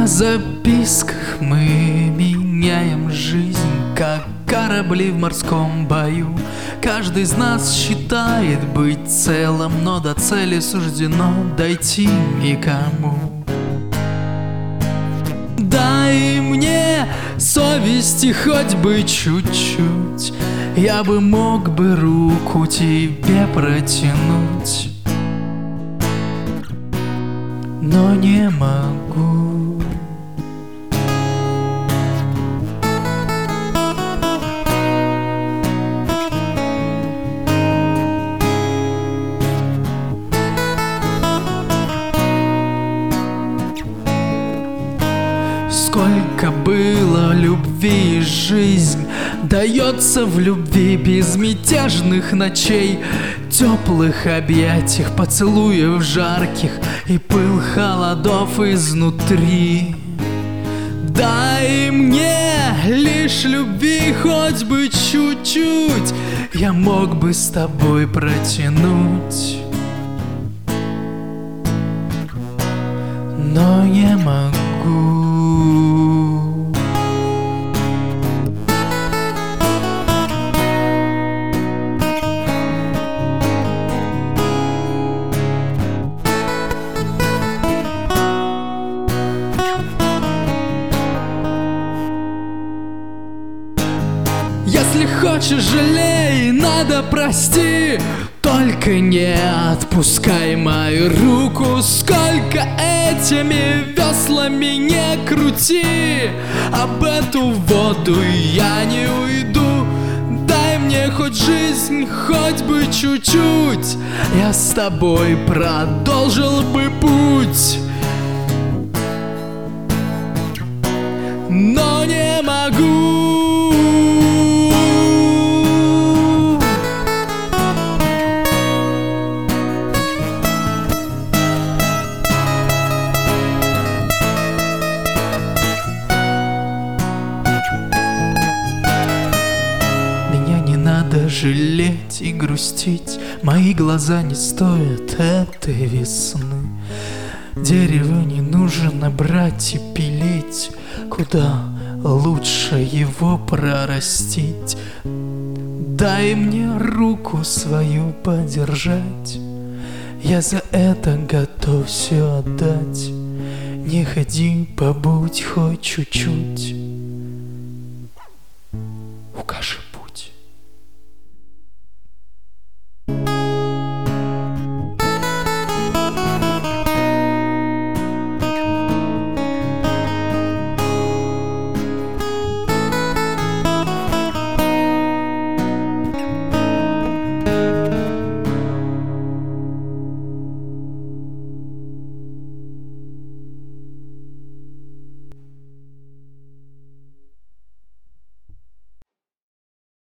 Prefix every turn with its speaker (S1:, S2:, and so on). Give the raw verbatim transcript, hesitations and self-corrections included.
S1: записках мы меняем жизнь, как корабли в морском бою. Каждый из нас считает быть целым, но до цели суждено дойти никому. Дай мне совести хоть бы чуть-чуть, я бы мог бы руку тебе протянуть, но не могу. Сколько было любви и жизнь дается в любви безмятежных ночей, теплых объятиях, поцелуев жарких и пыл холодов изнутри. Дай мне лишь любви хоть бы чуть-чуть, я мог бы с тобой протянуть, но не могу. Если хочешь, жалей, надо прости, только не отпускай мою руку. Сколько этими веслами не крути, об эту воду я не уйду. Дай мне хоть жизнь, хоть бы чуть-чуть, я с тобой продолжил бы путь, но не могу. Надо жалеть и грустить, мои глаза не стоят этой весны. Дерево не нужно брать и пилить, куда лучше его прорастить. Дай мне руку свою подержать, я за это готов все отдать. Не ходи, побудь хоть чуть-чуть,